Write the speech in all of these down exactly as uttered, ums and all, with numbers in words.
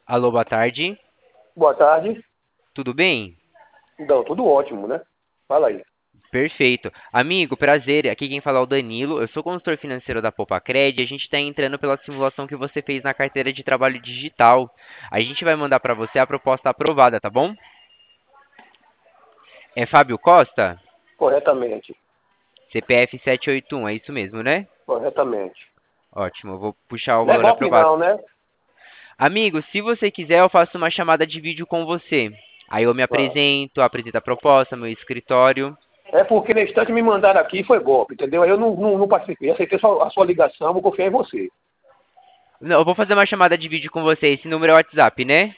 Alô, boa tarde. Boa tarde. Tudo bem? Não, tudo ótimo, né? Fala aí. Perfeito. Amigo, prazer. Aqui quem fala é o Danilo. Eu sou consultor financeiro da Popacred e a gente está entrando pela simulação que você fez na carteira de trabalho digital. A gente vai mandar para você a proposta aprovada, tá bom? É Fábio Costa? Corretamente. C P F sete oito um, é isso mesmo, né? Corretamente. Ótimo, eu vou puxar o Não é valor golpe aprovado. não, né? Amigo, se você quiser, eu faço uma chamada de vídeo com você. Aí eu me Ah. apresento, apresento a proposta, meu escritório. É porque na instante me mandaram aqui e foi golpe, entendeu? Aí eu não, não, não participei. Aceitei só a sua ligação, vou confiar em você. Não, eu vou fazer uma chamada de vídeo com você. Esse número é o WhatsApp, né?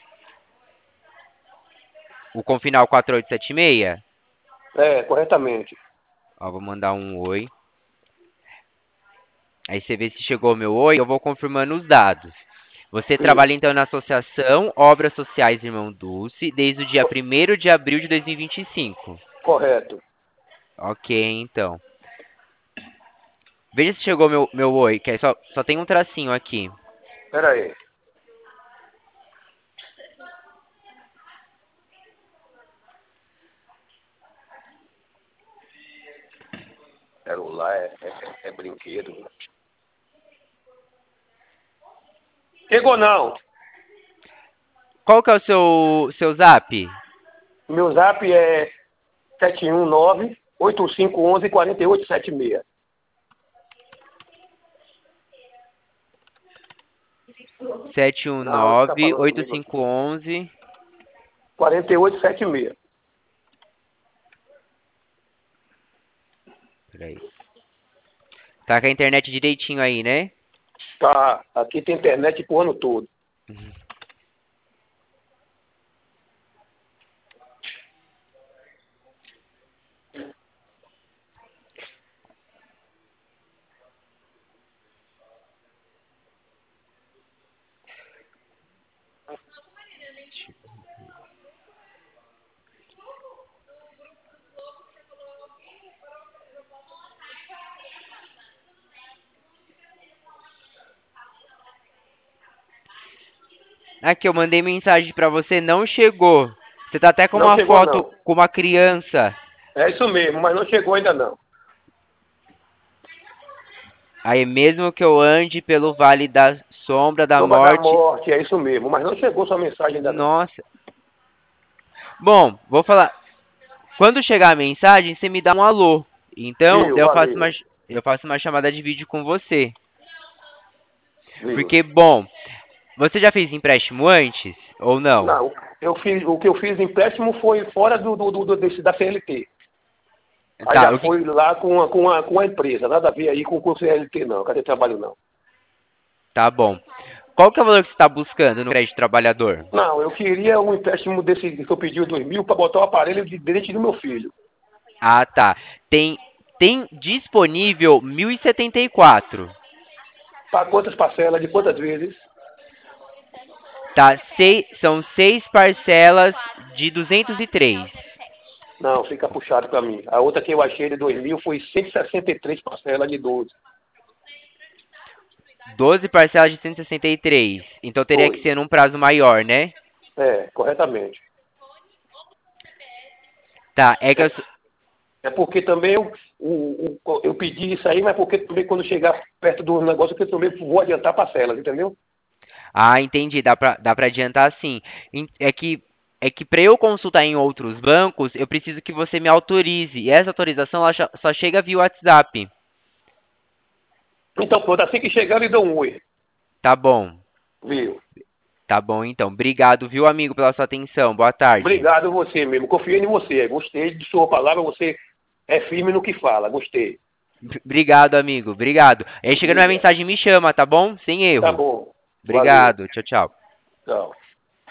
O com final quatro oito sete seis? É, corretamente. Ó, vou mandar um oi. Aí você vê se chegou o meu oi, eu vou confirmando os dados. Você trabalha Isso. então na Associação Obras Sociais Irmão Dulce desde o dia Co- primeiro de abril de dois mil e vinte e cinco. correto. Ok, então. Veja se chegou meu, meu oi, que aí só, só tem um tracinho aqui. Pera aí. Celular é, é, é brinquedo. Chegou não. Qual que é o seu, seu zap? Meu zap é sete um nove, oito cinco um um, quatro oito sete seis. Não, você tá sete um nove, falando oito comigo aqui. cinco um um. quatro oito sete seis. Peraí. Tá com a internet direitinho aí, né? Tá, aqui tem internet pro ano todo. Aqui, eu mandei mensagem pra você, não chegou. Você tá até com Não uma chegou foto não. com uma criança. É isso mesmo, mas não chegou ainda não. Aí, mesmo que eu ande pelo vale da sombra da Sombra da morte. morte, é isso mesmo, mas não chegou sua mensagem ainda não. Nossa. Bom, vou falar. Quando chegar a mensagem, você me dá um alô. Então, Viu, daí eu faço uma, valeu. eu faço uma chamada de vídeo com você. Viu. Porque, bom, você já fez empréstimo antes? Ou não? Não, eu fiz, o que eu fiz empréstimo foi fora do, do, do, do- desse, da C L T. Aí Tá, já o que, foi lá com a, com, a, com a empresa, nada a ver aí com o C L T não, cadê trabalho não. tá bom. Qual que é o valor que você está buscando no crédito trabalhador? Não, eu queria um empréstimo desse que eu pedi os dois mil para botar o aparelho de dente do meu filho. Ah, tá. Tem, tem disponível mil e setenta e quatro. Para quantas parcelas, de quantas vezes? Tá? Sei, são seis parcelas de duzentos e três. Não, fica puxado para mim. A outra que eu achei de dois mil foi cento e sessenta e três parcelas de doze. doze parcelas de cento e sessenta e três. Então teria que Foi. ser num prazo maior, né? É, corretamente. Tá, é que eu, É, é porque também eu, o, o- eu pedi isso aí, mas porque também quando chegar perto do negócio, eu também vou adiantar parcelas, entendeu? Ah, entendi. Dá pra, dá pra adiantar sim. Em- É que, é que para eu consultar em outros bancos, eu preciso que você me autorize. E essa autorização ela só só chega via WhatsApp. Então, pronto, assim que chegar, ele dá um oi. Tá bom. Viu? Tá bom, então. Obrigado, viu, amigo, pela sua atenção. Boa tarde. Obrigado você mesmo. Confiei em você. Gostei de sua palavra. Você é firme no que fala. Gostei. Obrigado, amigo. Obrigado. Aí chegando a Obrigado. mensagem, me chama, tá bom? Sem Tá erro. bom. Valeu. Obrigado. Tchau, tchau. Tchau.